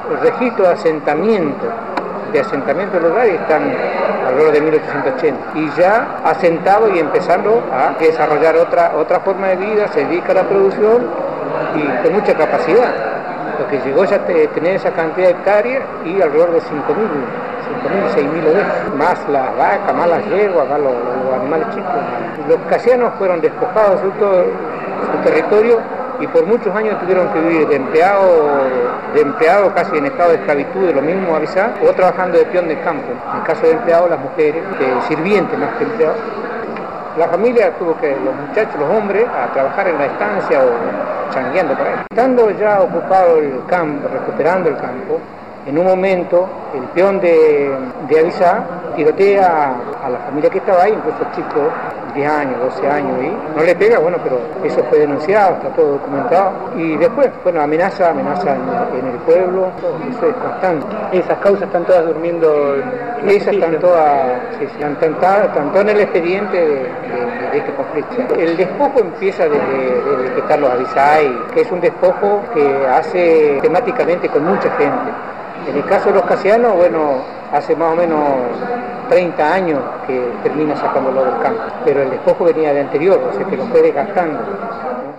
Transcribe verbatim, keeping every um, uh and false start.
registros de asentamiento, de asentamiento del lugar están alrededor de mil ochocientos ochenta y ya asentado y empezando a desarrollar otra, otra forma de vida, se dedica a la producción y con mucha capacidad, lo que llegó ya a tener esa cantidad de hectáreas y alrededor de cinco mil, seis mil ovejas, más las vacas, más las yeguas, más los, los animales chicos. Los casianos fueron despojados de todo su territorio y por muchos años tuvieron que vivir de empleado, de empleado casi en estado de esclavitud, de lo mismo avisar, o trabajando de peón de campo. En el caso de empleado, las mujeres, de sirvientes más que empleados. La familia tuvo que, los muchachos, los hombres, a trabajar en la estancia o changueando por ahí. Estando ya ocupado el campo, recuperando el campo, en un momento el peón de, de Avisá tirotea a la familia que estaba ahí, incluso chicos, diez años, doce años, y no le pega, bueno, pero eso fue denunciado, está todo documentado. Y después, bueno, amenaza, amenaza en, en el pueblo, eso es constante. ¿Esas causas están todas durmiendo? Esas están todas, sí, sí, están, están, están todas en el expediente de, de, de este conflicto. El despojo empieza desde, desde que Carlos Avisay, que es un despojo que hace temáticamente con mucha gente. En el caso de los casianos, bueno, hace más o menos treinta años que termina sacándolo del campo, pero el despojo venía de anterior, o sea que lo fue desgastando.